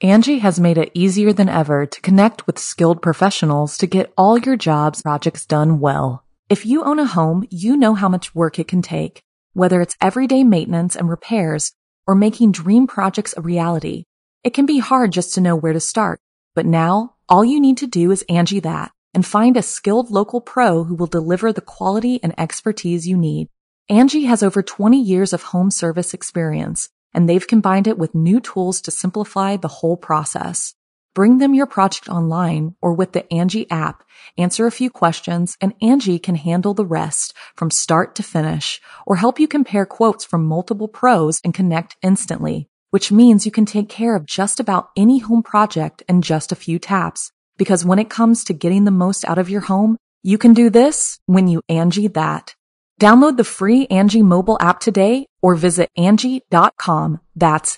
Angie has made it easier than ever to connect with skilled professionals to get all your jobs projects done well. If you own a home, you know how much work it can take, whether it's everyday maintenance and repairs or making dream projects a reality. It can be hard just to know where to start, but now all you need to do is Angie that and find a skilled local pro who will deliver the quality and expertise you need. Angie has over 20 years of home service experience, and they've combined it with new tools to simplify the whole process. Bring them your project online or with the Angie app, answer a few questions, and Angie can handle the rest from start to finish or help you compare quotes from multiple pros and connect instantly, which means you can take care of just about any home project in just a few taps. Because when it comes to getting the most out of your home, you can do this when you Angie that. Download the free Angie mobile app today or visit Angie.com. That's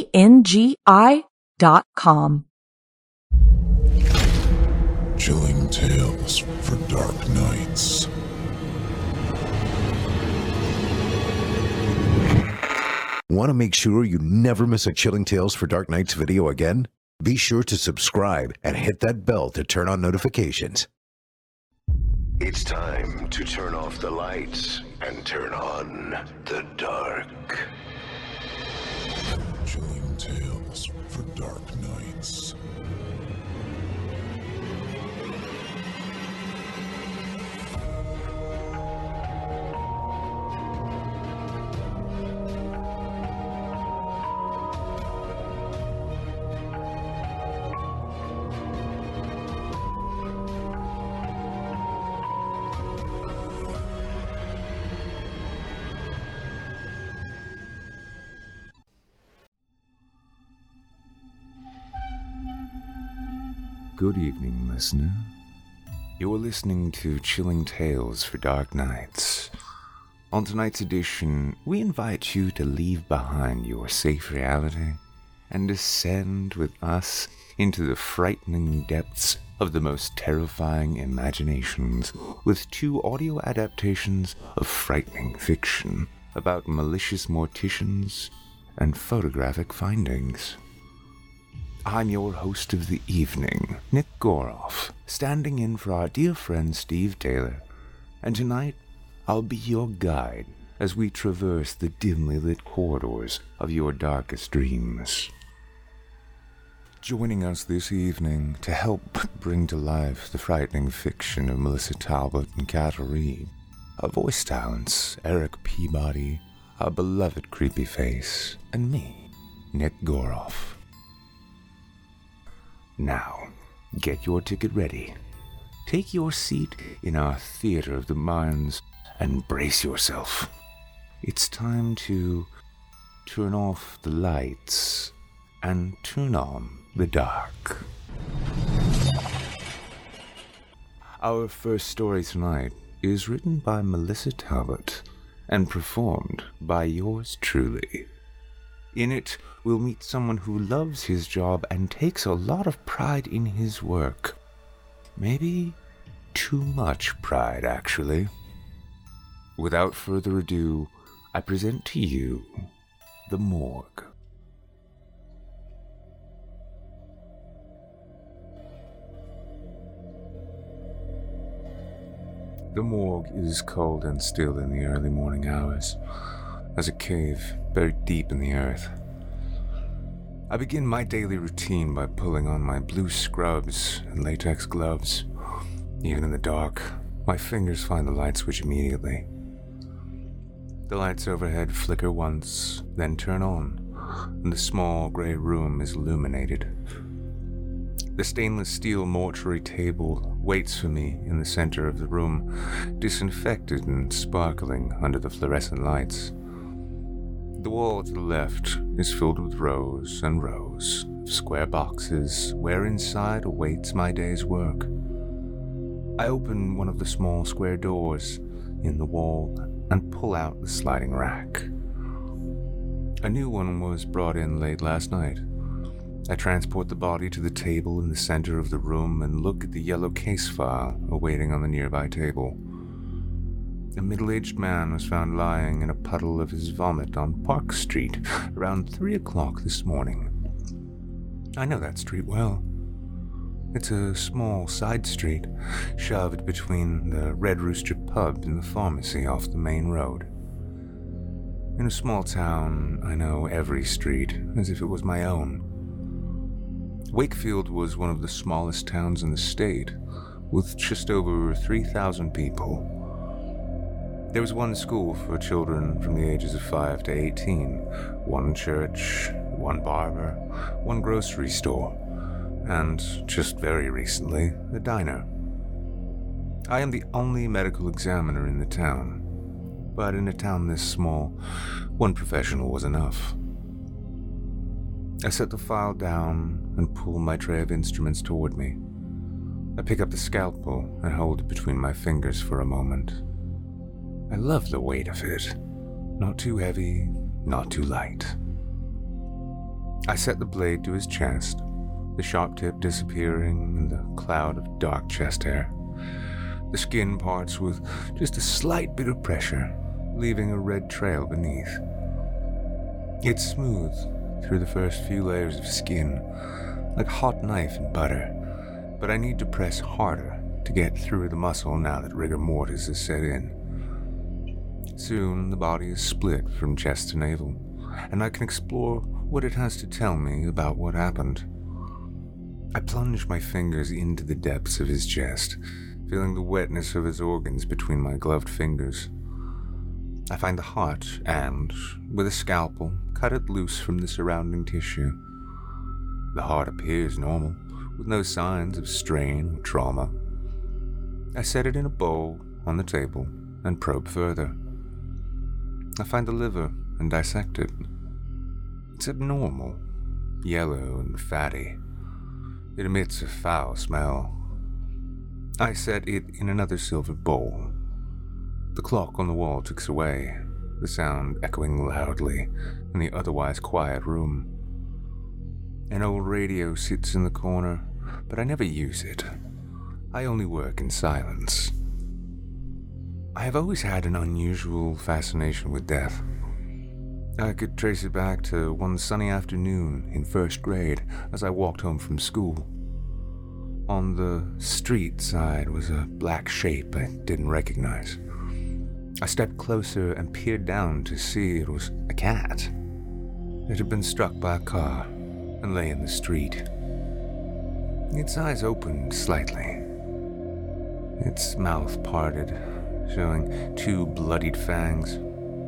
ANGI.com. Chilling tales for dark nights. Want to make sure you never miss a Chilling Tales for Dark Nights video again? Be sure to subscribe and hit that bell to turn on notifications. It's time to turn off the lights and turn on the dark. Chilling tales for dark nights. Good evening, listener. You're listening to Chilling Tales for Dark Nights. On tonight's edition, we invite you to leave behind your safe reality and descend with us into the frightening depths of the most terrifying imaginations with 2 audio adaptations of frightening fiction about malicious morticians and photographic findings. I'm your host of the evening, Nick Goroff, standing in for our dear friend Steve Taylor, and tonight I'll be your guide as we traverse the dimly lit corridors of your darkest dreams. Joining us this evening to help bring to life the frightening fiction of Melissa Talbot and Cata Reed, our voice talents Eric Peabody, our beloved Creepy Face, and me, Nick Goroff. Now, get your ticket ready. Take your seat in our theater of the minds and brace yourself. It's time to turn off the lights and turn on the dark. Our first story tonight is written by Melissa Talbot and performed by yours truly. In it, we'll meet someone who loves his job and takes a lot of pride in his work. Maybe too much pride, actually. Without further ado, I present to you The Morgue. The morgue is cold and still in the early morning hours, as a cave buried deep in the earth. I begin my daily routine by pulling on my blue scrubs and latex gloves. Even in the dark, my fingers find the light switch immediately. The lights overhead flicker once, then turn on, and the small gray room is illuminated. The stainless steel mortuary table waits for me in the center of the room, disinfected and sparkling under the fluorescent lights. The wall to the left is filled with rows and rows of square boxes where inside awaits my day's work. I open one of the small square doors in the wall and pull out the sliding rack. A new one was brought in late last night. I transport the body to the table in the center of the room and look at the yellow case file awaiting on the nearby table. A middle-aged man was found lying in a puddle of his vomit on Park Street around 3 o'clock this morning. I know that street well. It's a small side street, shoved between the Red Rooster pub and the pharmacy off the main road. In a small town, I know every street as if it was my own. Wakefield was one of the smallest towns in the state, with just over 3,000 people. There was one school for children from the ages of 5 to 18, one church, one barber, one grocery store, and, just very recently, a diner. I am the only medical examiner in the town, but in a town this small, one professional was enough. I set the file down and pull my tray of instruments toward me. I pick up the scalpel and hold it between my fingers for a moment. I love the weight of it. Not too heavy, not too light. I set the blade to his chest, the sharp tip disappearing in the cloud of dark chest hair. The skin parts with just a slight bit of pressure, leaving a red trail beneath. It's smooth through the first few layers of skin, like a hot knife in butter, but I need to press harder to get through the muscle now that rigor mortis is set in. Soon the body is split from chest to navel, and I can explore what it has to tell me about what happened. I plunge my fingers into the depths of his chest, feeling the wetness of his organs between my gloved fingers. I find the heart and, with a scalpel, cut it loose from the surrounding tissue. The heart appears normal, with no signs of strain or trauma. I set it in a bowl on the table and probe further. I find the liver and dissect it. It's abnormal, yellow and fatty. It emits a foul smell. I set it in another silver bowl. The clock on the wall ticks away, the sound echoing loudly in the otherwise quiet room. An old radio sits in the corner, but I never use it. I only work in silence. I have always had an unusual fascination with death. I could trace it back to one sunny afternoon in first grade as I walked home from school. On the street side was a black shape I didn't recognize. I stepped closer and peered down to see it was a cat. It had been struck by a car and lay in the street. Its eyes opened slightly. Its mouth parted, showing two bloodied fangs.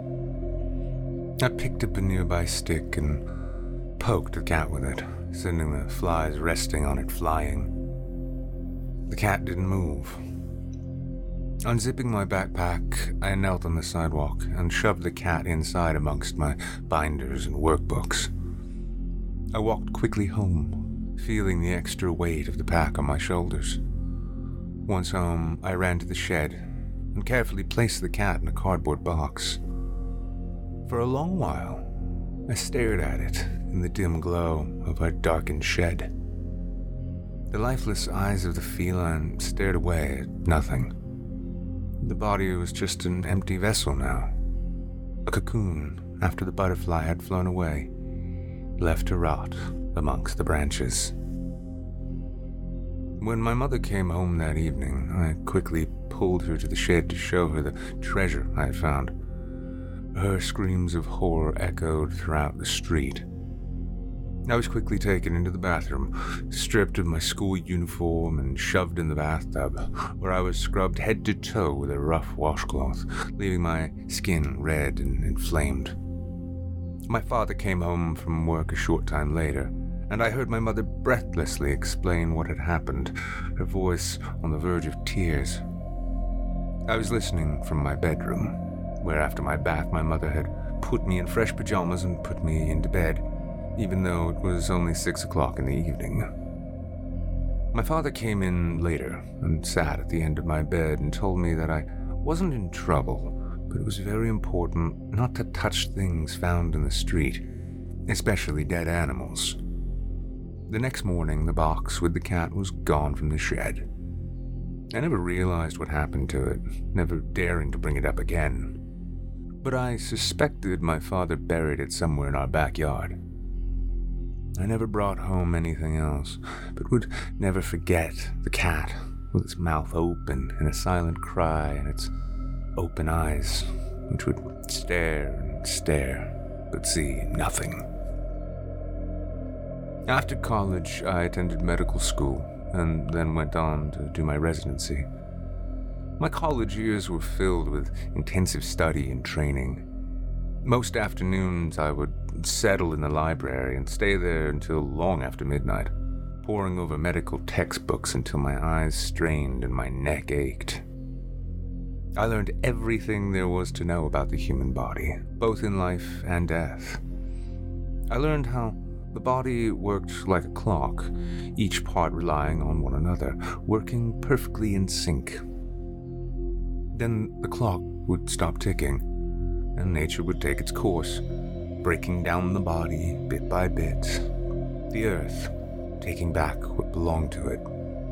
I picked up a nearby stick and poked the cat with it, sending the flies resting on it flying. The cat didn't move. Unzipping my backpack, I knelt on the sidewalk and shoved the cat inside amongst my binders and workbooks. I walked quickly home, feeling the extra weight of the pack on my shoulders. Once home, I ran to the shed and carefully placed the cat in a cardboard box. For a long while, I stared at it in the dim glow of our darkened shed. The lifeless eyes of the feline stared away at nothing. The body was just an empty vessel now, a cocoon after the butterfly had flown away, left to rot amongst the branches. When my mother came home that evening, I quickly pulled her to the shed to show her the treasure I had found. Her screams of horror echoed throughout the street. I was quickly taken into the bathroom, stripped of my school uniform and shoved in the bathtub, where I was scrubbed head to toe with a rough washcloth, leaving my skin red and inflamed. My father came home from work a short time later, and I heard my mother breathlessly explain what had happened, her voice on the verge of tears. I was listening from my bedroom, where after my bath my mother had put me in fresh pajamas and put me into bed, even though it was only 6 o'clock in the evening. My father came in later and sat at the end of my bed and told me that I wasn't in trouble, but it was very important not to touch things found in the street, especially dead animals. The next morning, the box with the cat was gone from the shed. I never realized what happened to it, never daring to bring it up again. But I suspected my father buried it somewhere in our backyard. I never brought home anything else, but would never forget the cat with its mouth open in a silent cry and its open eyes, which would stare and stare, but see nothing. After college, I attended medical school and then went on to do my residency. My college years were filled with intensive study and training. Most afternoons I would settle in the library and stay there until long after midnight, poring over medical textbooks until my eyes strained and my neck ached. I learned everything there was to know about the human body, both in life and death. I learned how the body worked like a clock, each part relying on one another, working perfectly in sync. Then the clock would stop ticking, and nature would take its course, breaking down the body bit by bit, the earth taking back what belonged to it.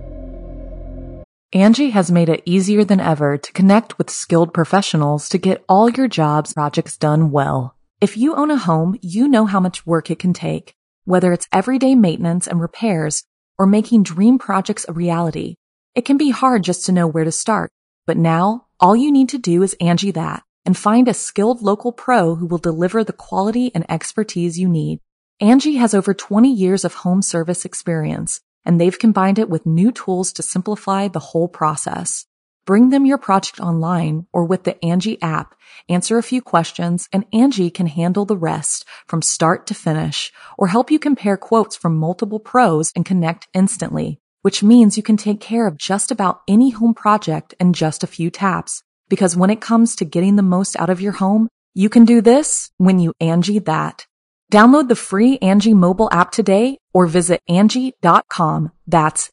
Angie has made it easier than ever to connect with skilled professionals to get all your jobs projects done well. If you own a home, you know how much work it can take, whether it's everyday maintenance and repairs or making dream projects a reality. It can be hard just to know where to start, but now all you need to do is Angie that and find a skilled local pro who will deliver the quality and expertise you need. Angie has over 20 years of home service experience, and they've combined it with new tools to simplify the whole process. Bring them your project online or with the Angie app, answer a few questions, and Angie can handle the rest from start to finish, or help you compare quotes from multiple pros and connect instantly, which means you can take care of just about any home project in just a few taps. Because when it comes to getting the most out of your home, you can do this when you Angie that. Download the free Angie mobile app today or visit Angie.com. That's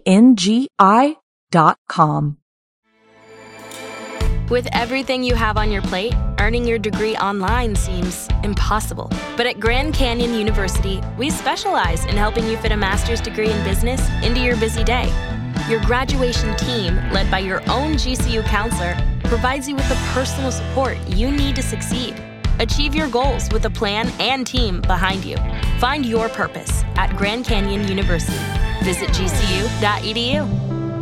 ANGI.com. With everything you have on your plate, earning your degree online seems impossible. But at Grand Canyon University, we specialize in helping you fit a master's degree in business into your busy day. Your graduation team, led by your own GCU counselor, provides you with the personal support you need to succeed. Achieve your goals with a plan and team behind you. Find your purpose at Grand Canyon University. Visit gcu.edu.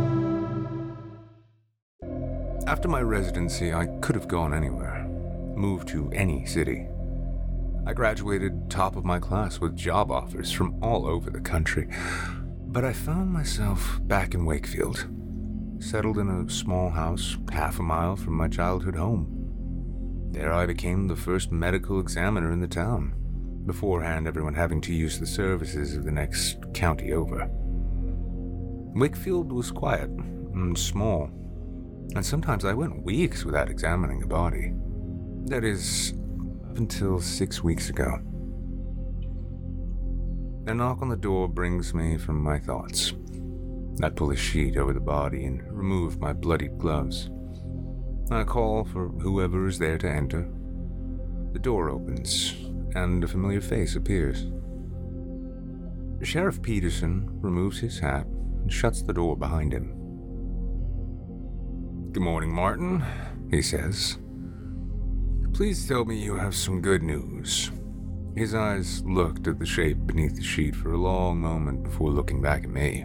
After my residency, I could have gone anywhere, moved to any city. I graduated top of my class with job offers from all over the country, but I found myself back in Wakefield, settled in a small house half a mile from my childhood home. There I became the first medical examiner in the town, beforehand everyone having to use the services of the next county over. Wakefield was quiet and small, and sometimes I went weeks without examining a body. That is, up until 6 weeks ago. A knock on the door brings me from my thoughts. I pull a sheet over the body and remove my bloodied gloves. I call for whoever is there to enter. The door opens, and a familiar face appears. Sheriff Peterson removes his hat and shuts the door behind him. "Good morning, Martin," he says. "Please tell me you have some good news." His eyes looked at the shape beneath the sheet for a long moment before looking back at me.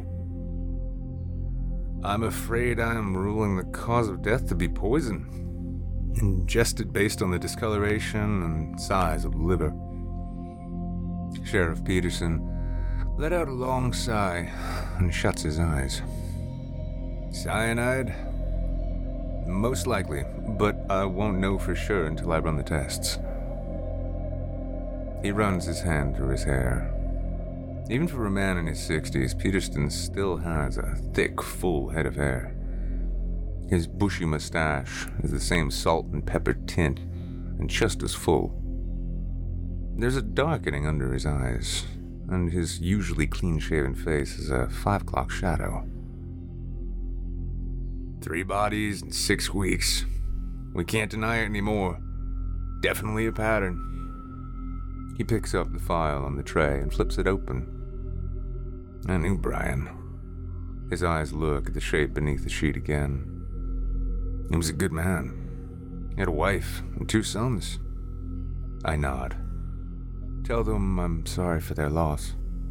"I'm afraid I am ruling the cause of death to be poison, ingested based on the discoloration and size of the liver." Sheriff Peterson let out a long sigh and shuts his eyes. "Cyanide? Most likely, but I won't know for sure until I run the tests." He runs his hand through his hair. Even for a man in his 60s, Peterson still has a thick, full head of hair. His bushy mustache is the same salt and pepper tint, and just as full. There's a darkening under his eyes, and his usually clean-shaven face is a 5 o'clock shadow. 3 bodies in 6 weeks. We can't deny it anymore. Definitely a pattern. He picks up the file on the tray and flips it open. I knew Brian. His eyes look at the shape beneath the sheet again. He was a good man. He had a wife and 2 sons. I nod. Tell them I'm sorry for their loss.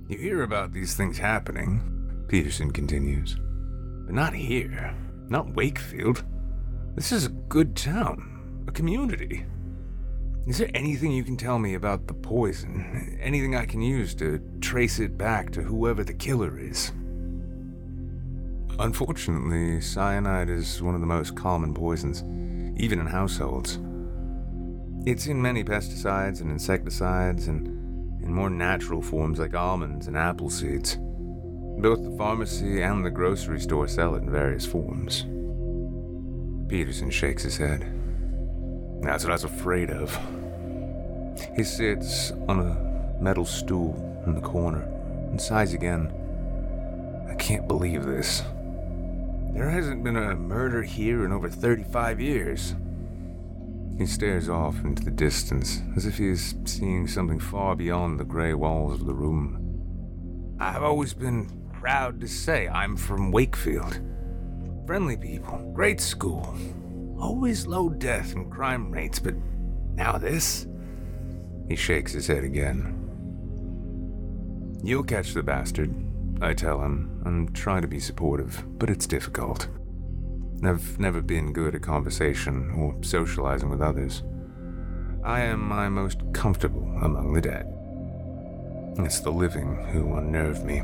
You hear about these things happening, Peterson continues, but not here, not Wakefield. This is a good town, a community. Is there anything you can tell me about the poison? Anything I can use to trace it back to whoever the killer is? Unfortunately, cyanide is one of the most common poisons, even in households. It's in many pesticides and insecticides and in more natural forms like almonds and apple seeds. Both the pharmacy and the grocery store sell it in various forms. Peterson shakes his head. That's what I was afraid of. He sits on a metal stool in the corner and sighs again. I can't believe this. There hasn't been a murder here in over 35 years. He stares off into the distance, as if he is seeing something far beyond the gray walls of the room. I've always been proud to say I'm from Wakefield. Friendly people, great school, always low death and crime rates, but now this? He shakes his head again. You'll catch the bastard, I tell him, and try to be supportive, but it's difficult. I've never been good at conversation or socializing with others. I am my most comfortable among the dead. It's the living who unnerve me.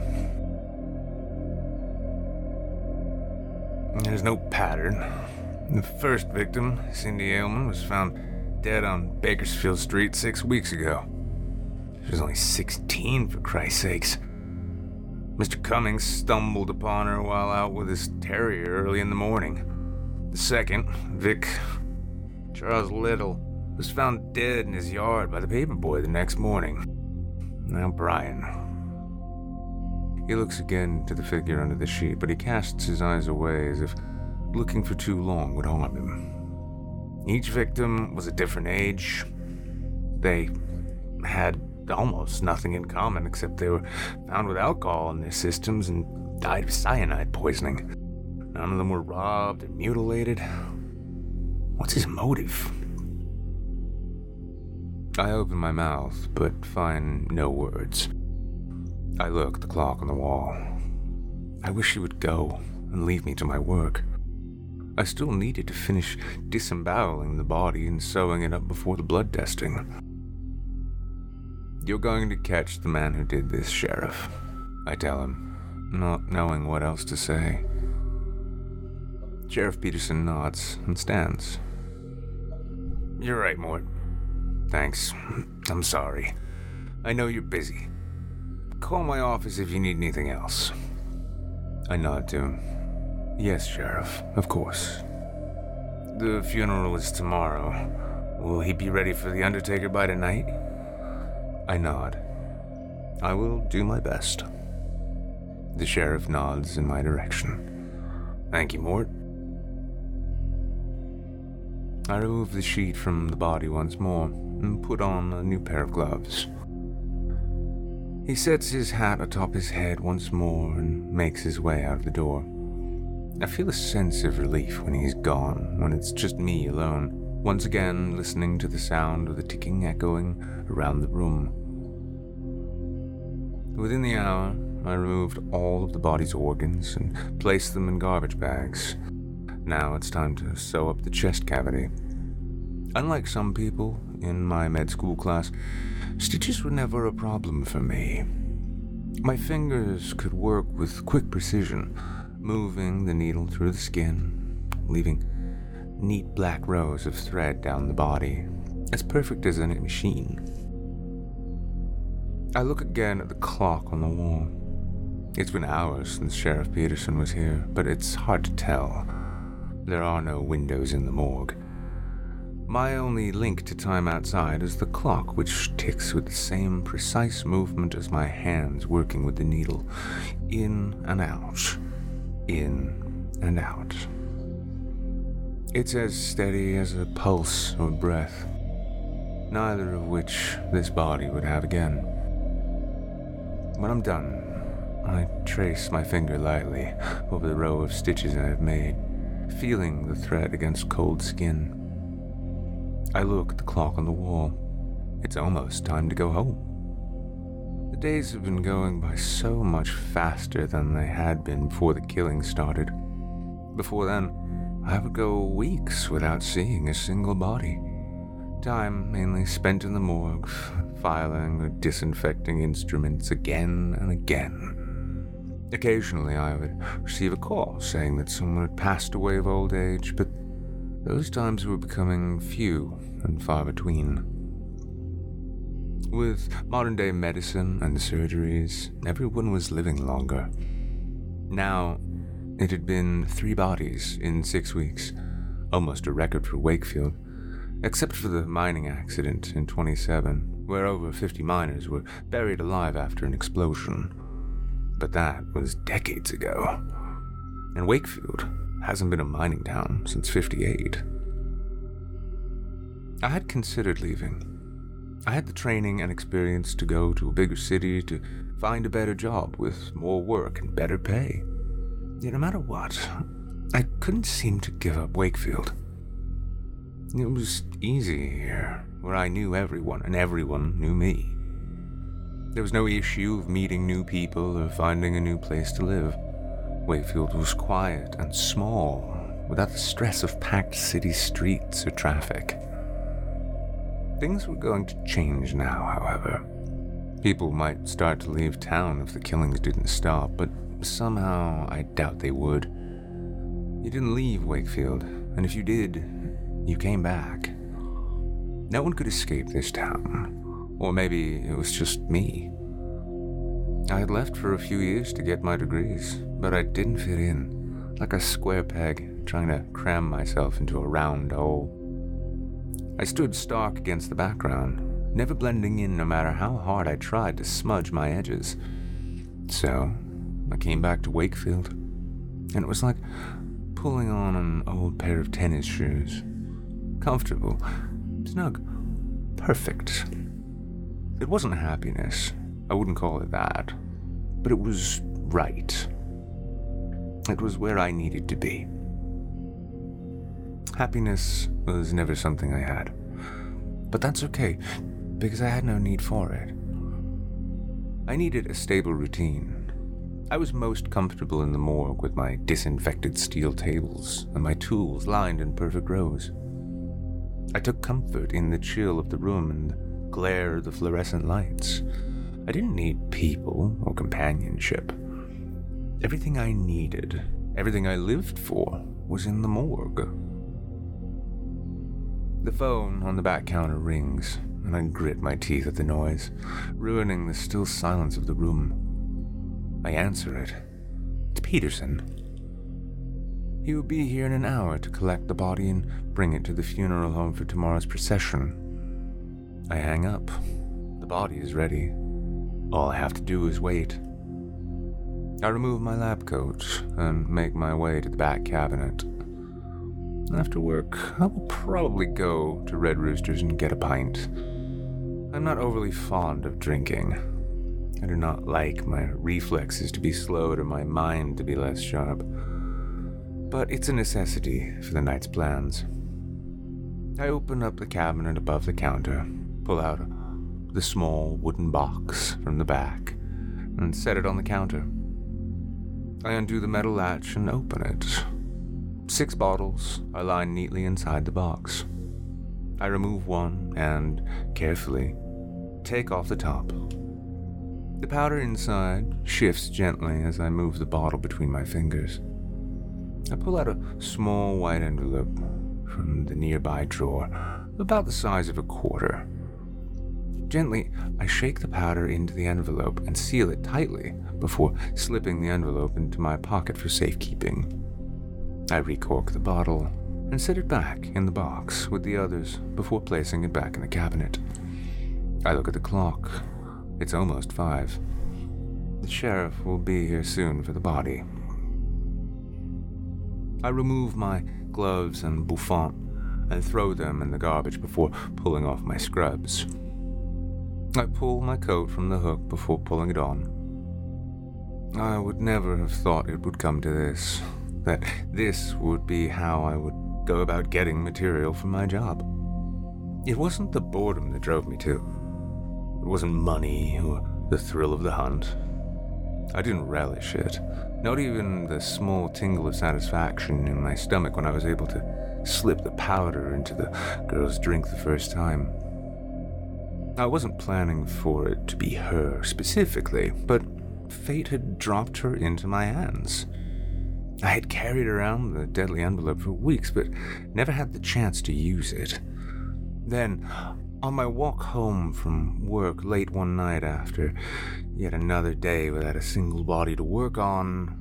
There's no pattern. The first victim, Cindy Aylman, was found dead on Bakersfield Street 6 weeks ago. She was only 16, for Christ's sakes. Mr. Cummings stumbled upon her while out with his terrier early in the morning. The second, Vic Charles Little, was found dead in his yard by the paperboy the next morning. Now Brian. He looks again to the figure under the sheet, but he casts his eyes away as if looking for too long would harm him. Each victim was a different age. They had almost nothing in common except they were found with alcohol in their systems and died of cyanide poisoning. None of them were robbed or mutilated. What's his motive? I open my mouth, but find no words. I look at the clock on the wall. I wish he would go and leave me to my work. I still needed to finish disemboweling the body and sewing it up before the blood testing. You're going to catch the man who did this, Sheriff, I tell him, not knowing what else to say. Sheriff Peterson nods and stands. You're right, Mort. Thanks. I'm sorry. I know you're busy. Call my office if you need anything else. I nod to him. Yes, Sheriff, of course. The funeral is tomorrow. Will he be ready for the undertaker by tonight? I nod. I will do my best. The sheriff nods in my direction. Thank you, Mort. I remove the sheet from the body once more and put on a new pair of gloves. He sets his hat atop his head once more and makes his way out of the door. I feel a sense of relief when he's gone, when it's just me alone, once again listening to the sound of the ticking echoing around the room. Within the hour, I removed all of the body's organs and placed them in garbage bags. Now it's time to sew up the chest cavity. Unlike some people in my med school class, stitches were never a problem for me. My fingers could work with quick precision, moving the needle through the skin, leaving neat black rows of thread down the body, as perfect as any machine. I look again at the clock on the wall. It's been hours since Sheriff Peterson was here, but it's hard to tell. There are no windows in the morgue. My only link to time outside is the clock, which ticks with the same precise movement as my hands working with the needle. In and out. In and out. It's as steady as a pulse or breath, neither of which this body would have again. When I'm done, I trace my finger lightly over the row of stitches I have made, feeling the thread against cold skin. I look at the clock on the wall. It's almost time to go home. The days have been going by so much faster than they had been before the killing started. Before then, I would go weeks without seeing a single body. Time mainly spent in the morgue, filing or disinfecting instruments again and again. Occasionally I would receive a call saying that someone had passed away of old age, but those times were becoming few and far between. With modern-day medicine and surgeries, everyone was living longer. Now, it had been 3 bodies in 6 weeks, almost a record for Wakefield, except for the mining accident in 27, where over 50 miners were buried alive after an explosion. But that was decades ago, and Wakefield hasn't been a mining town since 58. I had considered leaving. I had the training and experience to go to a bigger city to find a better job with more work and better pay. Yet no matter what, I couldn't seem to give up Wakefield. It was easy here, where I knew everyone and everyone knew me. There was no issue of meeting new people or finding a new place to live. Wakefield was quiet and small, without the stress of packed city streets or traffic. Things were going to change now, however. People might start to leave town if the killings didn't stop, but somehow I doubt they would. You didn't leave Wakefield, and if you did, you came back. No one could escape this town, or maybe it was just me. I had left for a few years to get my degrees, but I didn't fit in, like a square peg trying to cram myself into a round hole. I stood stark against the background, never blending in no matter how hard I tried to smudge my edges. So, I came back to Wakefield, and it was like pulling on an old pair of tennis shoes. Comfortable, snug, perfect. It wasn't happiness, I wouldn't call it that, but it was right. It was where I needed to be. Happiness was never something I had, but that's okay, because I had no need for it. I needed a stable routine. I was most comfortable in the morgue with my disinfected steel tables and my tools lined in perfect rows. I took comfort in the chill of the room and the glare of the fluorescent lights. I didn't need people or companionship. Everything I needed, everything I lived for, was in the morgue. The phone on the back counter rings, and I grit my teeth at the noise, ruining the still silence of the room. I answer it. It's Peterson. He will be here in an hour to collect the body and bring it to the funeral home for tomorrow's procession. I hang up. The body is ready. All I have to do is wait. I remove my lab coat and make my way to the back cabinet. After work, I will probably go to Red Rooster's and get a pint. I'm not overly fond of drinking. I do not like my reflexes to be slowed or my mind to be less sharp. But it's a necessity for the night's plans. I open up the cabinet above the counter, pull out the small wooden box from the back, and set it on the counter. I undo the metal latch and open it. 6 bottles are lined neatly inside the box. I remove one and, carefully, take off the top. The powder inside shifts gently as I move the bottle between my fingers. I pull out a small white envelope from the nearby drawer, about the size of a quarter. Gently, I shake the powder into the envelope and seal it tightly before slipping the envelope into my pocket for safekeeping. I recork the bottle and set it back in the box with the others before placing it back in the cabinet. I look at the clock. It's almost 5. The sheriff will be here soon for the body. I remove my gloves and bouffant and throw them in the garbage before pulling off my scrubs. I pull my coat from the hook before pulling it on. I would never have thought it would come to this, that this would be how I would go about getting material for my job. It wasn't the boredom that drove me to. It wasn't money or the thrill of the hunt. I didn't relish it, not even the small tingle of satisfaction in my stomach when I was able to slip the powder into the girl's drink the first time. I wasn't planning for it to be her specifically, but fate had dropped her into my hands. I had carried around the deadly envelope for weeks, but never had the chance to use it. Then, on my walk home from work late one night after yet another day without a single body to work on,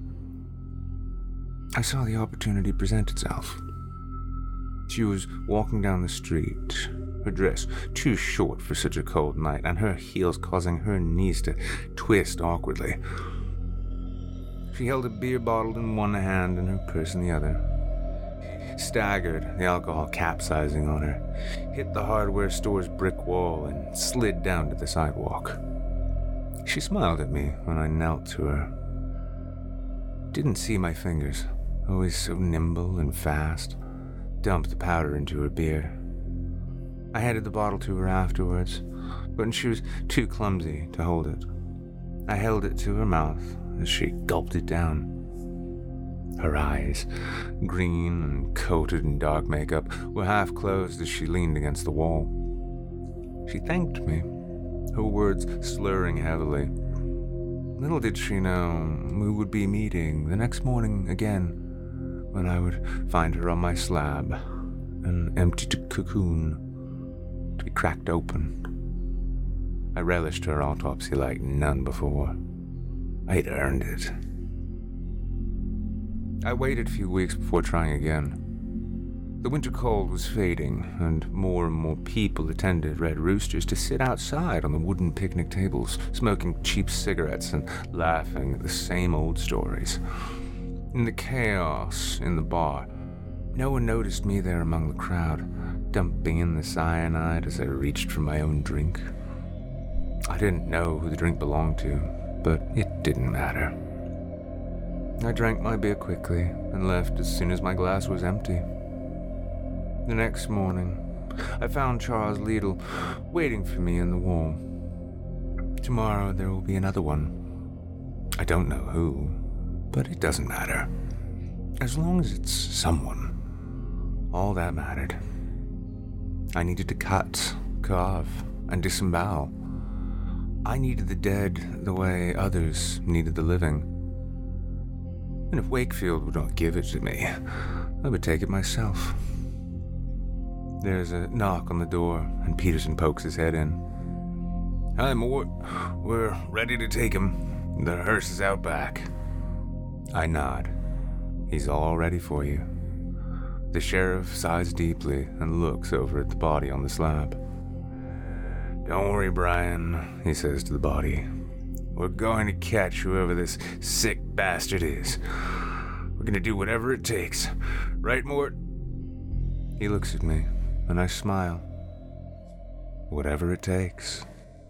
I saw the opportunity present itself. She was walking down the street, her dress too short for such a cold night, and her heels causing her knees to twist awkwardly. She held a beer bottle in one hand and her purse in the other. Staggered, the alcohol capsizing on her, hit the hardware store's brick wall and slid down to the sidewalk. She smiled at me when I knelt to her. Didn't see my fingers, always so nimble and fast. Dumped the powder into her beer. I handed the bottle to her afterwards, but she was too clumsy to hold it. I held it to her mouth as she gulped it down. Her eyes, green and coated in dark makeup, were half closed as she leaned against the wall. She thanked me, her words slurring heavily. Little did she know we would be meeting the next morning again, when I would find her on my slab, an empty cocoon to be cracked open. I relished her autopsy like none before. I'd earned it. I waited a few weeks before trying again. The winter cold was fading, and more people attended Red Roosters to sit outside on the wooden picnic tables, smoking cheap cigarettes and laughing at the same old stories. In the chaos in the bar, no one noticed me there among the crowd, dumping in the cyanide as I reached for my own drink. I didn't know who the drink belonged to, but it didn't matter. I drank my beer quickly and left as soon as my glass was empty. The next morning, I found Charles Liedl waiting for me in the wall. Tomorrow there will be another one. I don't know who, but it doesn't matter. As long as it's someone, all that mattered. I needed to cut, carve, and disembowel. I needed the dead the way others needed the living. And if Wakefield would not give it to me, I would take it myself. There's a knock on the door, and Peterson pokes his head in. "Hi, Mort. We're ready to take him. The hearse is out back." I nod. He's all ready for you. The sheriff sighs deeply and looks over at the body on the slab. "Don't worry, Brian," he says to the body. "We're going to catch whoever this sick bastard is. We're going to do whatever it takes. Right, Mort?" He looks at me, and I smile. Whatever it takes.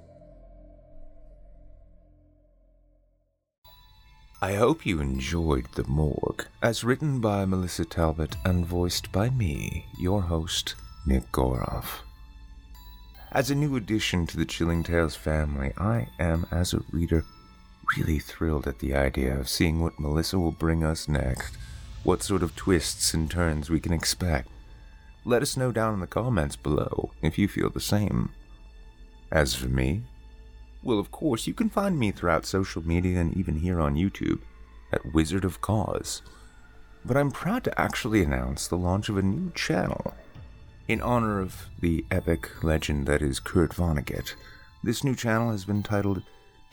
I hope you enjoyed The Morgue, as written by Melissa Talbot and voiced by me, your host, Nick Goroff. As a new addition to the Chilling Tales family, I am, as a reader, really thrilled at the idea of seeing what Melissa will bring us next, what sort of twists and turns we can expect. Let us know down in the comments below if you feel the same. As for me, well, of course, you can find me throughout social media and even here on YouTube at Wizard of Cause. But I'm proud to actually announce the launch of a new channel. In honor of the epic legend that is Kurt Vonnegut, this new channel has been titled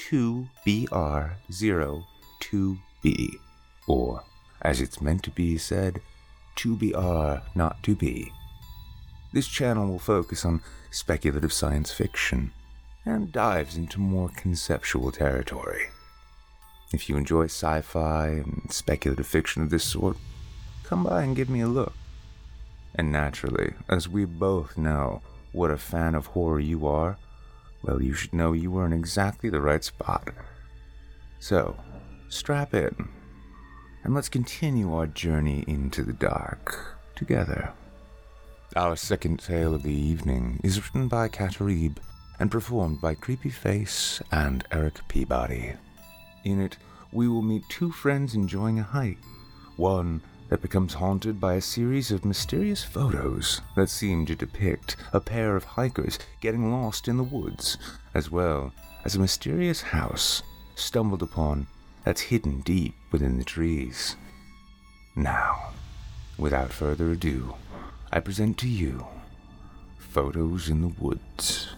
2BR02B, or, as it's meant to be said, 2BR not to be. This channel will focus on speculative science fiction, and dives into more conceptual territory. If you enjoy sci-fi and speculative fiction of this sort, come by and give me a look. And naturally, as we both know what a fan of horror you are, well, you should know you are in exactly the right spot. So, strap in, and let's continue our journey into the dark together. Our second tale of the evening is written by Katarib and performed by Creepy Face and Eric Peabody. In it, we will meet two friends enjoying a hike, one that becomes haunted by a series of mysterious photos that seem to depict a pair of hikers getting lost in the woods, as well as a mysterious house stumbled upon that's hidden deep within the trees. Now, without further ado, I present to you Photos in the Woods.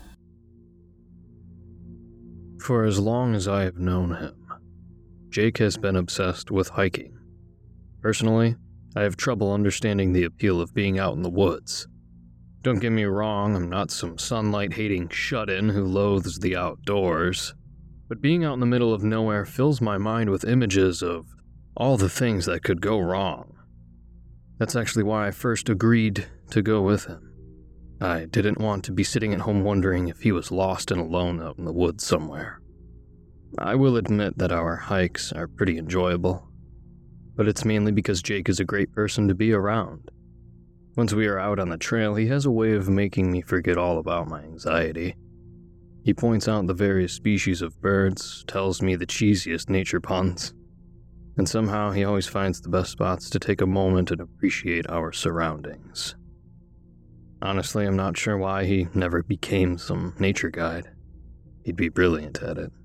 For as long as I have known him, Jake has been obsessed with hiking. Personally, I have trouble understanding the appeal of being out in the woods. Don't get me wrong, I'm not some sunlight-hating shut-in who loathes the outdoors, but being out in the middle of nowhere fills my mind with images of all the things that could go wrong. That's actually why I first agreed to go with him. I didn't want to be sitting at home wondering if he was lost and alone out in the woods somewhere. I will admit that our hikes are pretty enjoyable, but it's mainly because Jake is a great person to be around. Once we are out on the trail, he has a way of making me forget all about my anxiety. He points out the various species of birds, tells me the cheesiest nature puns, and somehow he always finds the best spots to take a moment and appreciate our surroundings. Honestly, I'm not sure why he never became some nature guide. He'd be brilliant at it.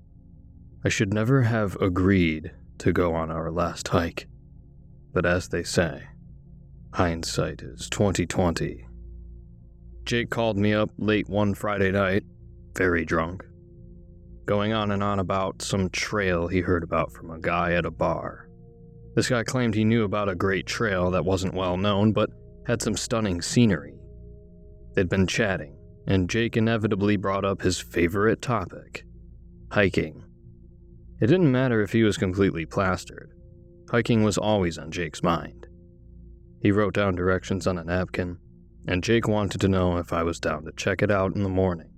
I should never have agreed to go on our last hike, but as they say, hindsight is 20/20. Jake called me up late one Friday night, very drunk, going on and on about some trail he heard about from a guy at a bar. This guy claimed he knew about a great trail that wasn't well known, but had some stunning scenery. They'd been chatting, and Jake inevitably brought up his favorite topic, hiking. It didn't matter if he was completely plastered. Hiking was always on Jake's mind. He wrote down directions on a napkin, and Jake wanted to know if I was down to check it out in the morning.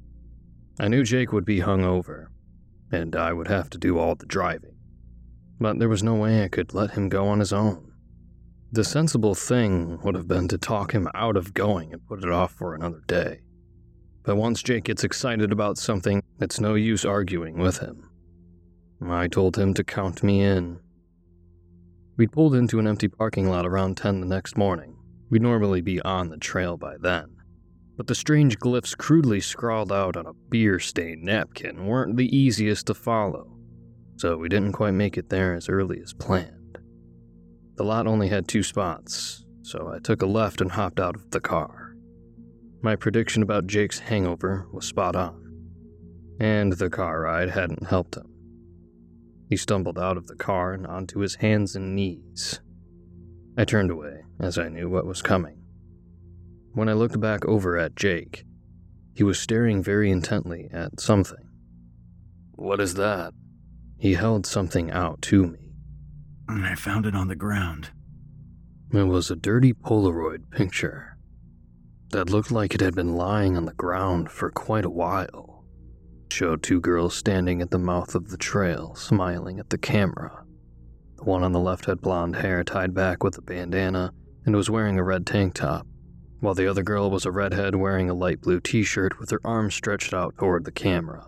I knew Jake would be hungover, and I would have to do all the driving, but there was no way I could let him go on his own. The sensible thing would have been to talk him out of going and put it off for another day. But once Jake gets excited about something, it's no use arguing with him. I told him to count me in. We'd pulled into an empty parking lot around 10 the next morning. We'd normally be on the trail by then, but the strange glyphs crudely scrawled out on a beer-stained napkin weren't the easiest to follow, so we didn't quite make it there as early as planned. The lot only had 2 spots, so I took a left and hopped out of the car. My prediction about Jake's hangover was spot on, and the car ride hadn't helped him. He stumbled out of the car and onto his hands and knees. I turned away, as I knew what was coming. When I looked back over at Jake, he was staring very intently at something. "What is that?" He held something out to me. "I found it on the ground." It was a dirty Polaroid picture that looked like it had been lying on the ground for quite a while. Showed 2 girls standing at the mouth of the trail, smiling at the camera. The one on the left had blonde hair tied back with a bandana and was wearing a red tank top, while the other girl was a redhead wearing a light blue t-shirt with her arms stretched out toward the camera.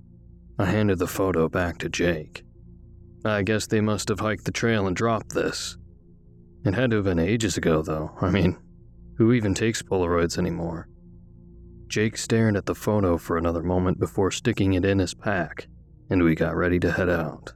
I handed the photo back to Jake. I guess they must have hiked the trail and dropped this. It had to have been ages ago, though. I mean, who even takes Polaroids anymore? Jake stared at the photo for another moment before sticking it in his pack, and we got ready to head out.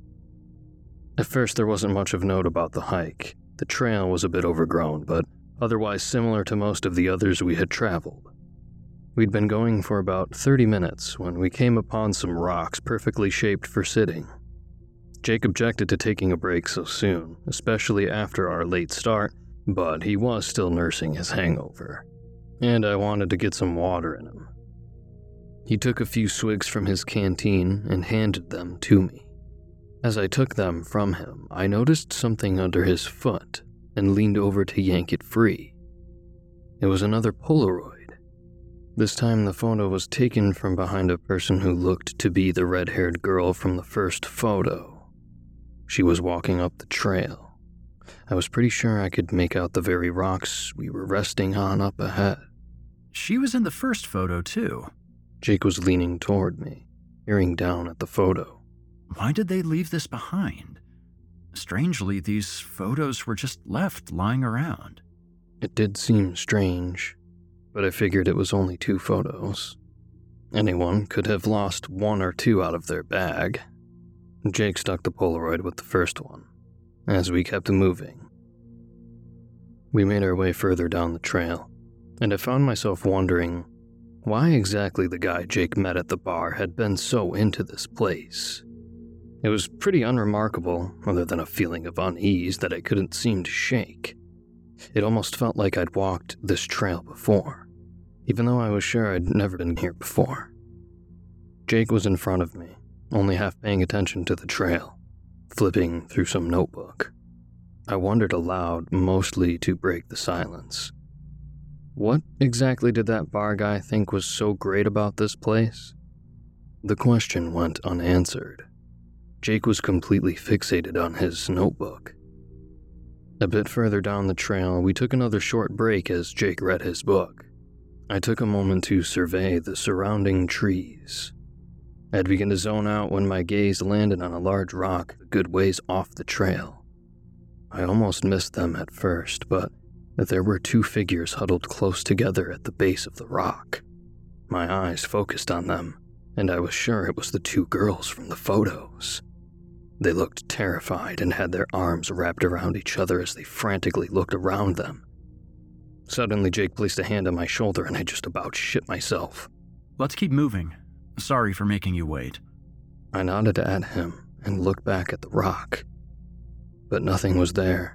At first, there wasn't much of note about the hike. The trail was a bit overgrown, but otherwise similar to most of the others we had traveled. We'd been going for about 30 minutes when we came upon some rocks perfectly shaped for sitting. Jake objected to taking a break so soon, especially after our late start, but he was still nursing his hangover, and I wanted to get some water in him. He took a few swigs from his canteen and handed them to me. As I took them from him, I noticed something under his foot and leaned over to yank it free. It was another Polaroid. This time the photo was taken from behind a person who looked to be the red-haired girl from the first photo. She was walking up the trail. I was pretty sure I could make out the very rocks we were resting on up ahead. She was in the first photo, too. Jake was leaning toward me, peering down at the photo. Why did they leave this behind? Strangely, these photos were just left lying around. It did seem strange, but I figured it was only 2 photos. Anyone could have lost 1 or 2 out of their bag. Jake stuck the Polaroid with the first one, as we kept moving. We made our way further down the trail, and I found myself wondering why exactly the guy Jake met at the bar had been so into this place. It was pretty unremarkable, other than a feeling of unease that I couldn't seem to shake. It almost felt like I'd walked this trail before, even though I was sure I'd never been here before. Jake was in front of me, only half paying attention to the trail, flipping through some notebook. I wondered aloud, mostly to break the silence. What exactly did that bar guy think was so great about this place? The question went unanswered. Jake was completely fixated on his notebook. A bit further down the trail, we took another short break as Jake read his book. I took a moment to survey the surrounding trees. I'd begun to zone out when my gaze landed on a large rock a good ways off the trail. I almost missed them at first, but there were 2 figures huddled close together at the base of the rock. My eyes focused on them, and I was sure it was the 2 girls from the photos. They looked terrified and had their arms wrapped around each other as they frantically looked around them. Suddenly, Jake placed a hand on my shoulder and I just about shit myself. Let's keep moving. Sorry for making you wait. I nodded at him and looked back at the rock, but nothing was there.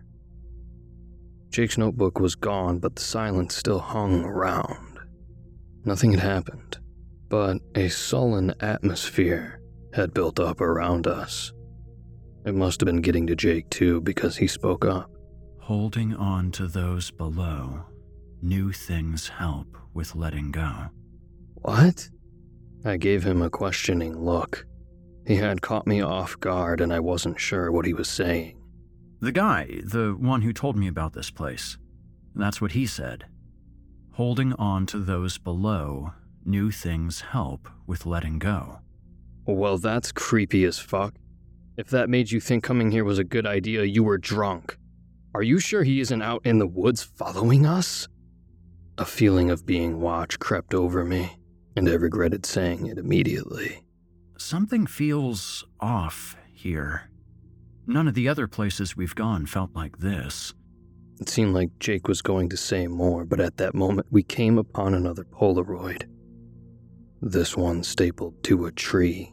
Jake's notebook was gone, but the silence still hung around. Nothing had happened, but a sullen atmosphere had built up around us. It must have been getting to Jake too, because he spoke up. Holding on to those below. New things help with letting go. What? I gave him a questioning look. He had caught me off guard and I wasn't sure what he was saying. The guy, the one who told me about this place. That's what he said. Holding on to those below. New things help with letting go. Well, that's creepy as fuck. If that made you think coming here was a good idea, you were drunk. Are you sure he isn't out in the woods following us? A feeling of being watched crept over me, and I regretted saying it immediately. Something feels off here. None of the other places we've gone felt like this. It seemed like Jake was going to say more, but at that moment we came upon another Polaroid. This one stapled to a tree.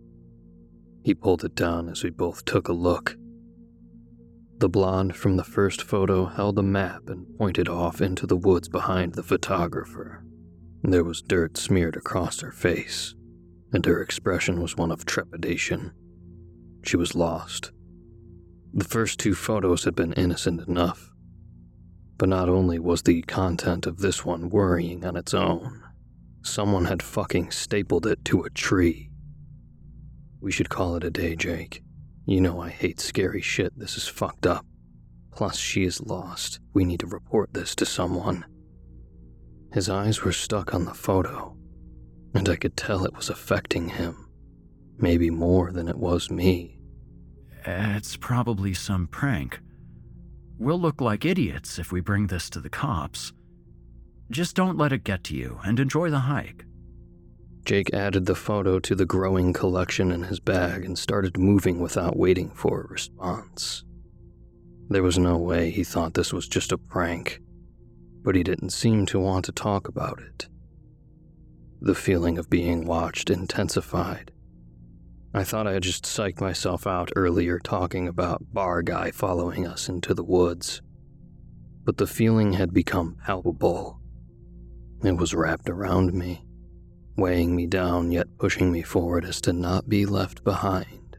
He pulled it down as we both took a look. The blonde from the first photo held a map and pointed off into the woods behind the photographer. There was dirt smeared across her face, and her expression was one of trepidation. She was lost. The first 2 photos had been innocent enough, but not only was the content of this one worrying on its own, someone had fucking stapled it to a tree. We should call it a day, Jake. You know I hate scary shit. This is fucked up. Plus, she is lost. We need to report this to someone. His eyes were stuck on the photo, and I could tell it was affecting him. Maybe more than it was me. It's probably some prank. We'll look like idiots if we bring this to the cops. Just don't let it get to you, and enjoy the hike. Jake added the photo to the growing collection in his bag and started moving without waiting for a response. There was no way he thought this was just a prank, but he didn't seem to want to talk about it. The feeling of being watched intensified. I thought I had just psyched myself out earlier talking about bar guy following us into the woods, but the feeling had become palpable. It was wrapped around me, weighing me down yet pushing me forward as to not be left behind.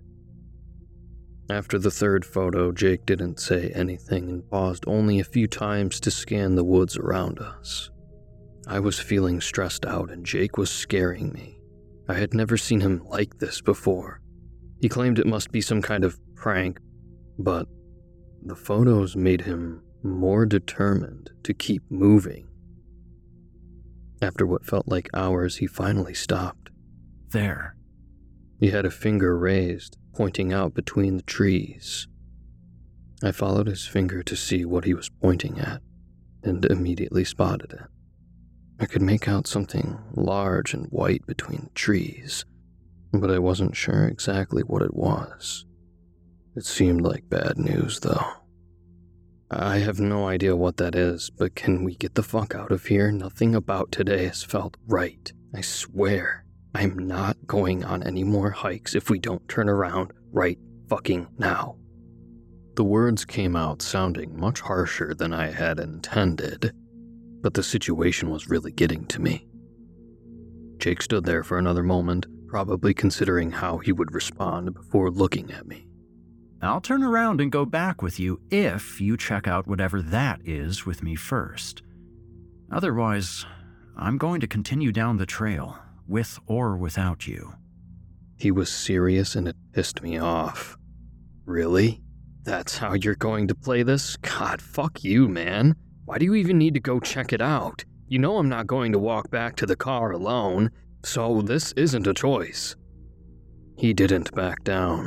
After the 3rd photo, Jake didn't say anything and paused only a few times to scan the woods around us. I was feeling stressed out and Jake was scaring me. I had never seen him like this before. He claimed it must be some kind of prank, but the photos made him more determined to keep moving. After what felt like hours, he finally stopped. There. He had a finger raised, pointing out between the trees. I followed his finger to see what he was pointing at, and immediately spotted it. I could make out something large and white between the trees, but I wasn't sure exactly what it was. It seemed like bad news, though. I have no idea what that is, but can we get the fuck out of here? Nothing about today has felt right. I swear, I'm not going on any more hikes if we don't turn around right fucking now. The words came out sounding much harsher than I had intended, but the situation was really getting to me. Jake stood there for another moment, probably considering how he would respond before looking at me. I'll turn around and go back with you if you check out whatever that is with me first. Otherwise, I'm going to continue down the trail, with or without you. He was serious and it pissed me off. Really? That's how you're going to play this? God, fuck you, man. Why do you even need to go check it out? You know I'm not going to walk back to the car alone, so this isn't a choice. He didn't back down.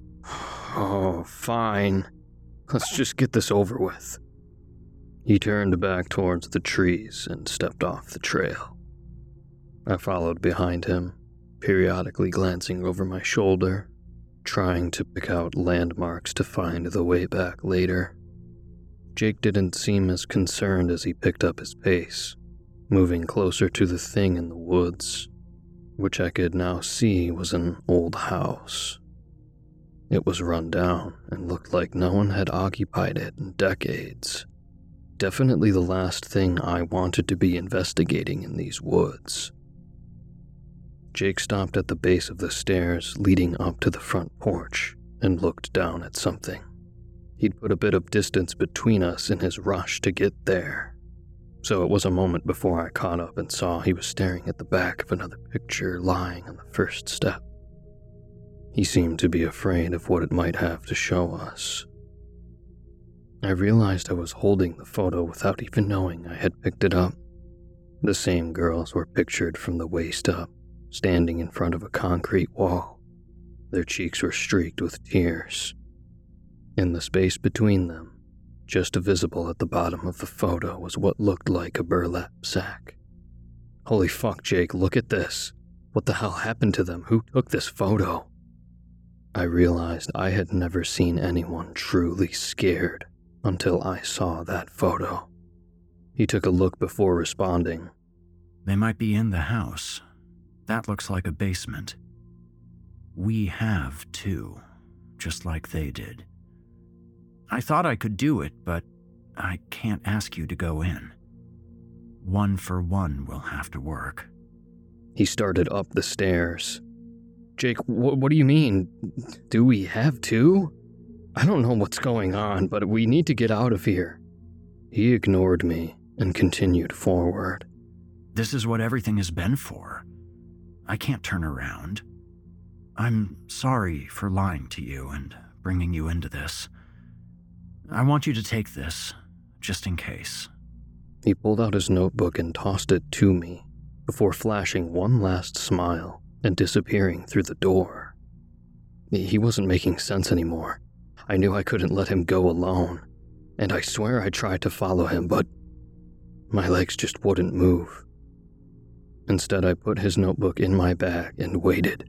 Oh, fine. Let's just get this over with. He turned back towards the trees and stepped off the trail. I followed behind him, periodically glancing over my shoulder, trying to pick out landmarks to find the way back later. Jake didn't seem as concerned as he picked up his pace, moving closer to the thing in the woods, which I could now see was an old house. It was run down and looked like no one had occupied it in decades. Definitely the last thing I wanted to be investigating in these woods. Jake stopped at the base of the stairs leading up to the front porch and looked down at something. He'd put a bit of distance between us in his rush to get there, so it was a moment before I caught up and saw he was staring at the back of another picture lying on the first step. He seemed to be afraid of what it might have to show us. I realized I was holding the photo without even knowing I had picked it up. The same girls were pictured from the waist up, standing in front of a concrete wall. Their cheeks were streaked with tears. In the space between them, just visible at the bottom of the photo, was what looked like a burlap sack. Holy fuck, Jake, look at this. What the hell happened to them? Who took this photo? I realized I had never seen anyone truly scared until I saw that photo. He took a look before responding. They might be in the house. That looks like a basement. We have, too, just like they did. I thought I could do it, but I can't ask you to go in. 1 for 1 will have to work. He started up the stairs. Jake, what do you mean? Do we have to? I don't know what's going on, but we need to get out of here. He ignored me and continued forward. This is what everything has been for. I can't turn around. I'm sorry for lying to you and bringing you into this. I want you to take this, just in case. He pulled out his notebook and tossed it to me, before flashing one last smile and disappearing through the door. He wasn't making sense anymore. I knew I couldn't let him go alone, and I swear I tried to follow him, but my legs just wouldn't move. Instead, I put his notebook in my bag and waited.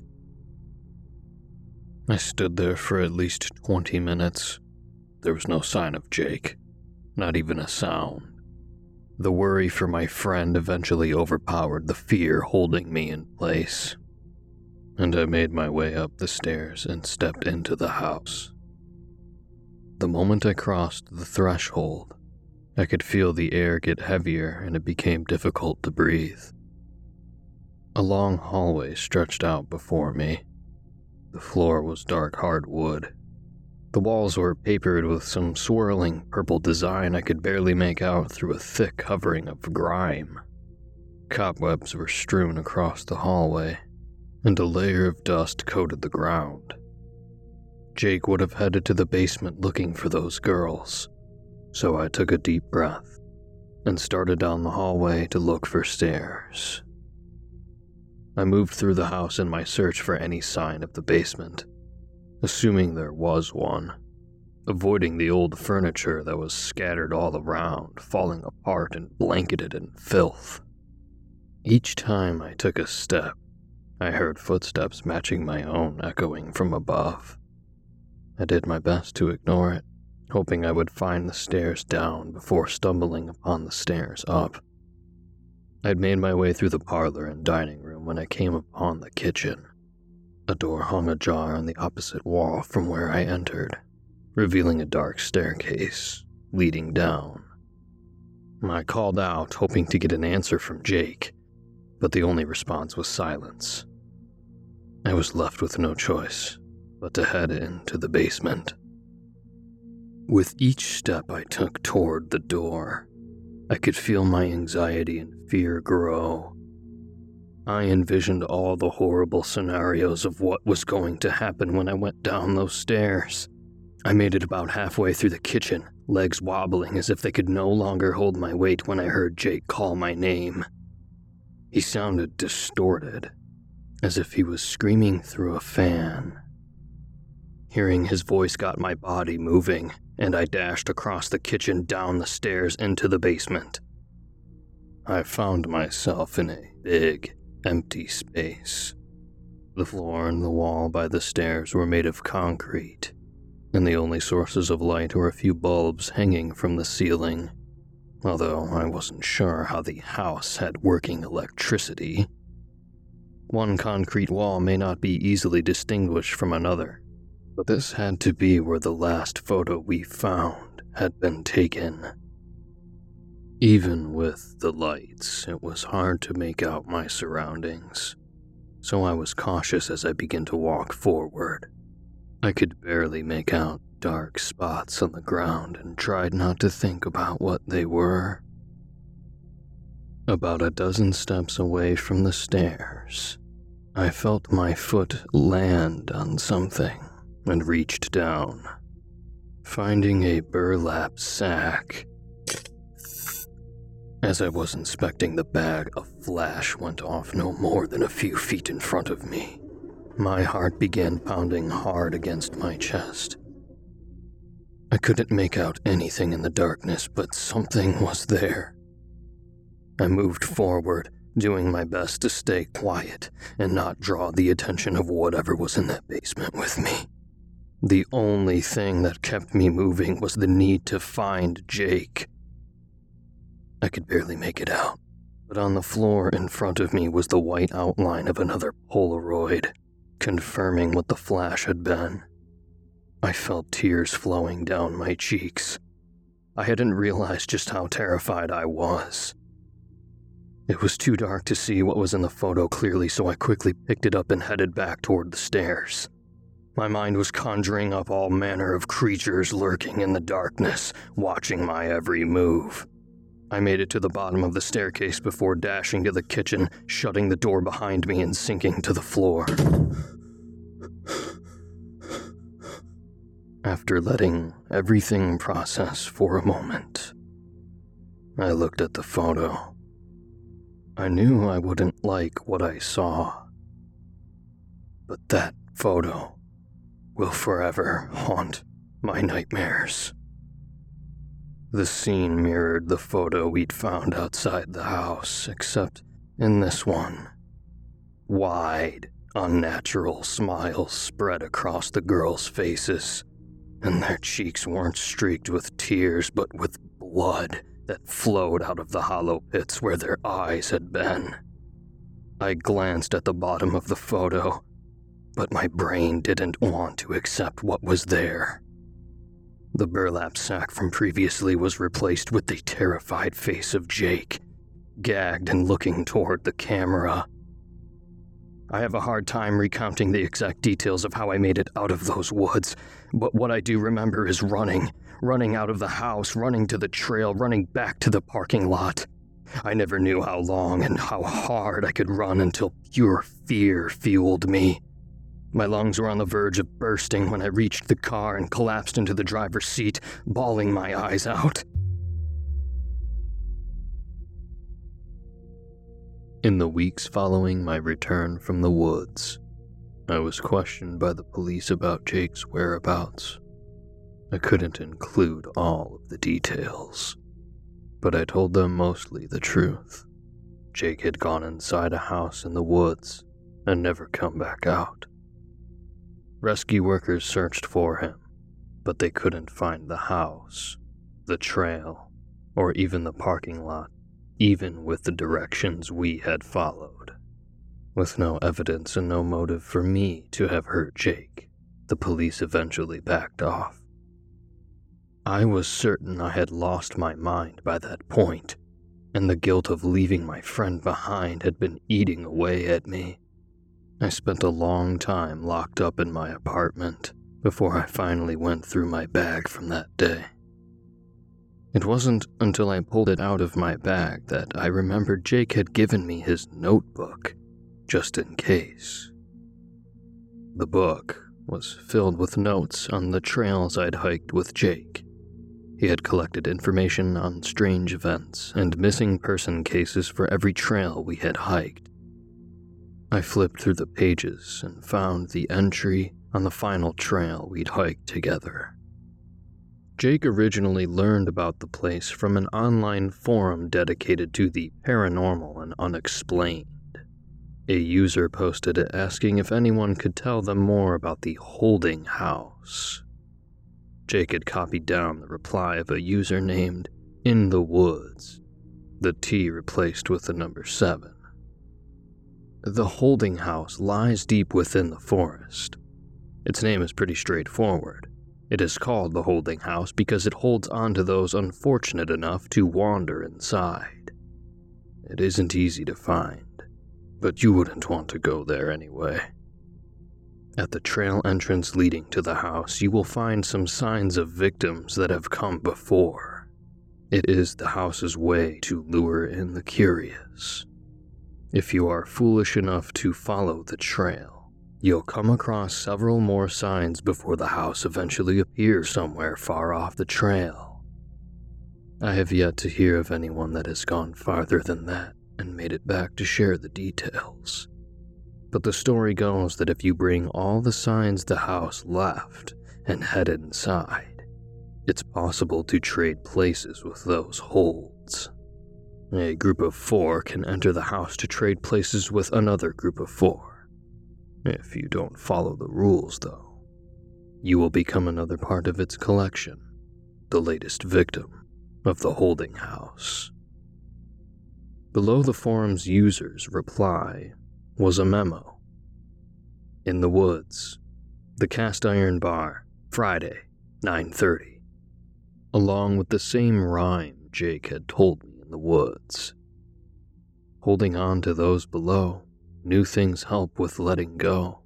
I stood there for at least 20 minutes. There was no sign of Jake, not even a sound. The worry for my friend eventually overpowered the fear holding me in place, and I made my way up the stairs and stepped into the house. The moment I crossed the threshold, I could feel the air get heavier and it became difficult to breathe. A long hallway stretched out before me. The floor was dark hardwood. The walls were papered with some swirling purple design I could barely make out through a thick covering of grime. Cobwebs were strewn across the hallway, and a layer of dust coated the ground. Jake would have headed to the basement looking for those girls, so I took a deep breath and started down the hallway to look for stairs. I moved through the house in my search for any sign of the basement, assuming there was one, avoiding the old furniture that was scattered all around, falling apart and blanketed in filth. Each time I took a step, I heard footsteps matching my own echoing from above. I did my best to ignore it, hoping I would find the stairs down before stumbling upon the stairs up. I'd made my way through the parlor and dining room when I came upon the kitchen. A door hung ajar on the opposite wall from where I entered, revealing a dark staircase leading down. I called out, hoping to get an answer from Jake, but the only response was silence. I was left with no choice but to head into the basement. With each step I took toward the door, I could feel my anxiety and fear grow. I envisioned all the horrible scenarios of what was going to happen when I went down those stairs. I made it about halfway through the kitchen, legs wobbling as if they could no longer hold my weight when I heard Jake call my name. He sounded distorted, as if he was screaming through a fan. Hearing his voice got my body moving, and I dashed across the kitchen, down the stairs, into the basement. I found myself in a big, empty space. The floor and the wall by the stairs were made of concrete, and the only sources of light were a few bulbs hanging from the ceiling, although I wasn't sure how the house had working electricity. One concrete wall may not be easily distinguished from another, but this had to be where the last photo we found had been taken. Even with the lights, it was hard to make out my surroundings, so I was cautious as I began to walk forward. I could barely make out dark spots on the ground and tried not to think about what they were. About a dozen steps away from the stairs, I felt my foot land on something and reached down, finding a burlap sack. As I was inspecting the bag, a flash went off no more than a few feet in front of me. My heart began pounding hard against my chest. I couldn't make out anything in the darkness, but something was there. I moved forward, doing my best to stay quiet and not draw the attention of whatever was in that basement with me. The only thing that kept me moving was the need to find Jake. I could barely make it out, but on the floor in front of me was the white outline of another Polaroid, confirming what the flash had been. I felt tears flowing down my cheeks. I hadn't realized just how terrified I was. It was too dark to see what was in the photo clearly, so I quickly picked it up and headed back toward the stairs. My mind was conjuring up all manner of creatures lurking in the darkness, watching my every move. I made it to the bottom of the staircase before dashing to the kitchen, shutting the door behind me and sinking to the floor. After letting everything process for a moment, I looked at the photo. I knew I wouldn't like what I saw, but that photo will forever haunt my nightmares. The scene mirrored the photo we'd found outside the house, except in this one, wide, unnatural smiles spread across the girls' faces, and their cheeks weren't streaked with tears but with blood that flowed out of the hollow pits where their eyes had been. I glanced at the bottom of the photo, but my brain didn't want to accept what was there. The burlap sack from previously was replaced with the terrified face of Jake, gagged and looking toward the camera. I have a hard time recounting the exact details of how I made it out of those woods, but what I do remember is running out of the house, running to the trail, running back to the parking lot. I never knew how long and how hard I could run until pure fear fueled me. My lungs were on the verge of bursting when I reached the car and collapsed into the driver's seat, bawling my eyes out. In the weeks following my return from the woods, I was questioned by the police about Jake's whereabouts. I couldn't include all of the details, but I told them mostly the truth. Jake had gone inside a house in the woods and never come back out. Rescue workers searched for him, but they couldn't find the house, the trail, or even the parking lot, even with the directions we had followed. With no evidence and no motive for me to have hurt Jake, the police eventually backed off. I was certain I had lost my mind by that point, and the guilt of leaving my friend behind had been eating away at me. I spent a long time locked up in my apartment before I finally went through my bag from that day. It wasn't until I pulled it out of my bag that I remembered Jake had given me his notebook, just in case. The book was filled with notes on the trails I'd hiked with Jake. He had collected information on strange events and missing person cases for every trail we had hiked. I flipped through the pages and found the entry on the final trail we'd hiked together. Jake originally learned about the place from an online forum dedicated to the paranormal and unexplained. A user posted it asking if anyone could tell them more about the Holding House. Jake had copied down the reply of a user named In the Woods, the T replaced with the number 7. The Holding House lies deep within the forest. Its name is pretty straightforward. It is called the Holding House because it holds on to those unfortunate enough to wander inside. It isn't easy to find, but you wouldn't want to go there anyway. At the trail entrance leading to the house, you will find some signs of victims that have come before. It is the house's way to lure in the curious. If you are foolish enough to follow the trail, you'll come across several more signs before the house eventually appears somewhere far off the trail. I have yet to hear of anyone that has gone farther than that and made it back to share the details. But the story goes that if you bring all the signs the house left and head inside, it's possible to trade places with those holds. A group of 4 can enter the house to trade places with another group of 4. If you don't follow the rules, though, you will become another part of its collection, the latest victim of the Holding House. Below the forum's user's reply was a memo. In the woods, the Cast Iron Bar, Friday, 9:30, along with the same rhyme Jake had told me in the woods. Holding on to those below, new things help with letting go.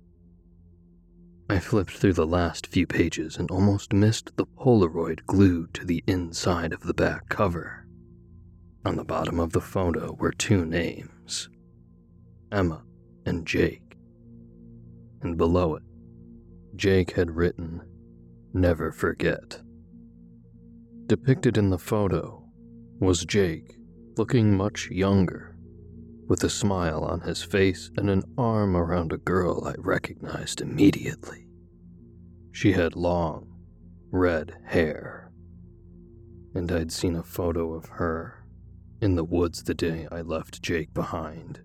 I flipped through the last few pages and almost missed the Polaroid glued to the inside of the back cover. On the bottom of the photo were 2 names, Emma and Jake. And below it, Jake had written, "Never forget." Depicted in the photo was Jake, looking much younger, with a smile on his face and an arm around a girl I recognized immediately. She had long, red hair, and I'd seen a photo of her in the woods the day I left Jake behind.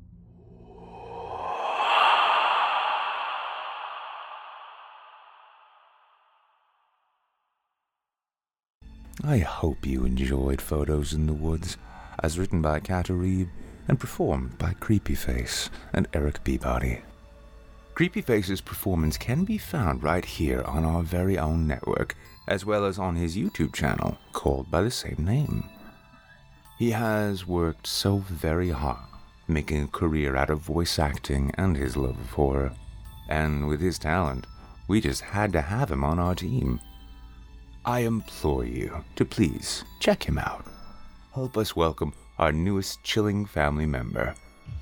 I hope you enjoyed Photos in the Woods, as written by Katarib and performed by Creepyface and Eric Peabody. Creepyface's performance can be found right here on our very own network, as well as on his YouTube channel, called by the same name. He has worked so very hard, making a career out of voice acting and his love of horror. And with his talent, we just had to have him on our team. I implore you to please check him out. Help us welcome our newest chilling family member.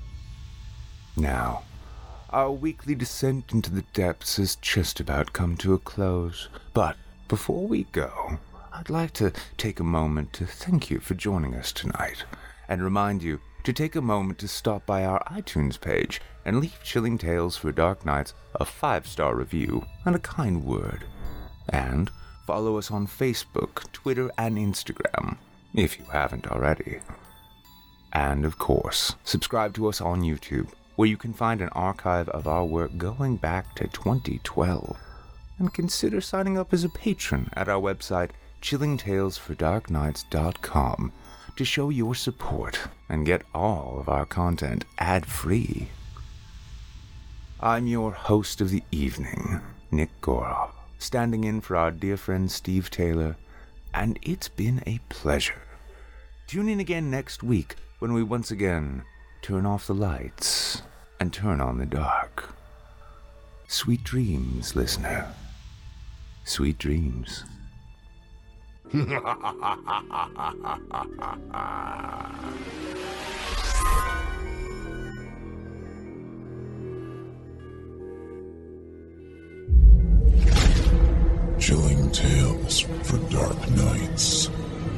Now, our weekly descent into the depths has just about come to a close, but before we go, I'd like to take a moment to thank you for joining us tonight, and remind you to take a moment to stop by our iTunes page and leave Chilling Tales for Dark Nights a 5-star review and a kind word. And follow us on Facebook, Twitter, and Instagram, if you haven't already. And of course, subscribe to us on YouTube, where you can find an archive of our work going back to 2012. And consider signing up as a patron at our website, chillingtalesfordarknights.com, to show your support and get all of our content ad-free. I'm your host of the evening, Nick Goroff, standing in for our dear friend Steve Taylor, and it's been a pleasure. Tune in again next week when we once again turn off the lights and turn on the dark. Sweet dreams, listener. Sweet dreams. Chilling Tales for Dark Nights.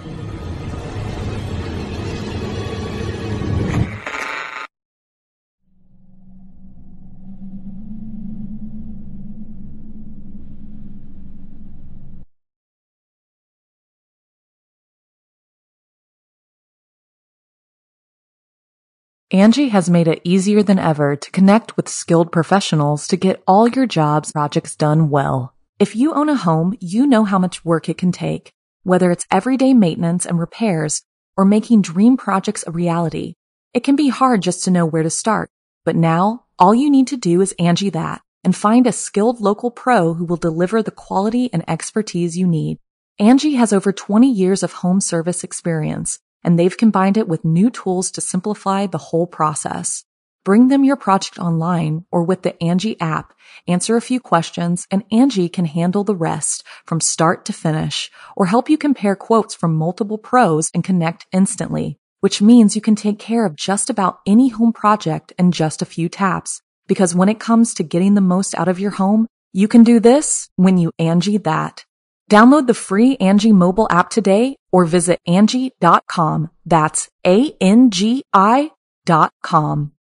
Angie has made it easier than ever to connect with skilled professionals to get all your jobs projects done well. If you own a home, you know how much work it can take, whether it's everyday maintenance and repairs or making dream projects a reality. It can be hard just to know where to start, but now all you need to do is Angie that and find a skilled local pro who will deliver the quality and expertise you need. Angie has over 20 years of home service experience, and they've combined it with new tools to simplify the whole process. Bring them your project online or with the Angie app, answer a few questions, and Angie can handle the rest from start to finish, or help you compare quotes from multiple pros and connect instantly, which means you can take care of just about any home project in just a few taps. Because when it comes to getting the most out of your home, you can do this when you Angie that. Download the free Angie mobile app today or visit Angie.com. That's ANGI.com.